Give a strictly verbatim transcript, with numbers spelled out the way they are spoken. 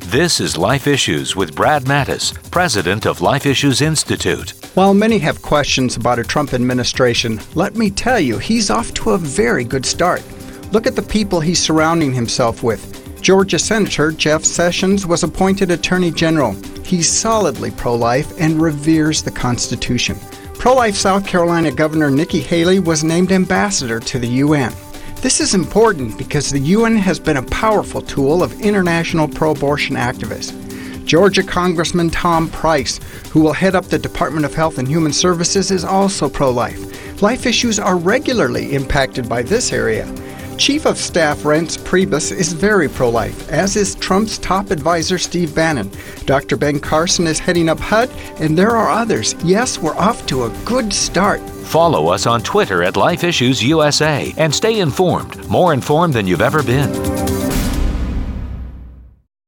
This is Life Issues with Brad Mattis, president of Life Issues Institute. While many have questions about a Trump administration, let me tell you, he's off to a very good start. Look at the people he's surrounding himself with. Georgia Senator Jeff Sessions was appointed Attorney General. He's solidly pro-life and reveres the Constitution. Pro-life South Carolina Governor Nikki Haley was named ambassador to the U N. This is important because the U N has been a powerful tool of international pro-abortion activists. Georgia Congressman Tom Price, who will head up the Department of Health and Human Services, is also pro-life. Life issues are regularly impacted by this area. Chief of Staff Reince Priebus is very pro-life, as is Trump's top advisor Steve Bannon. Doctor Ben Carson is heading up H U D, and there are others. Yes, we're off to a good start. Follow us on Twitter at Life Issues U S A and stay informed, more informed than you've ever been.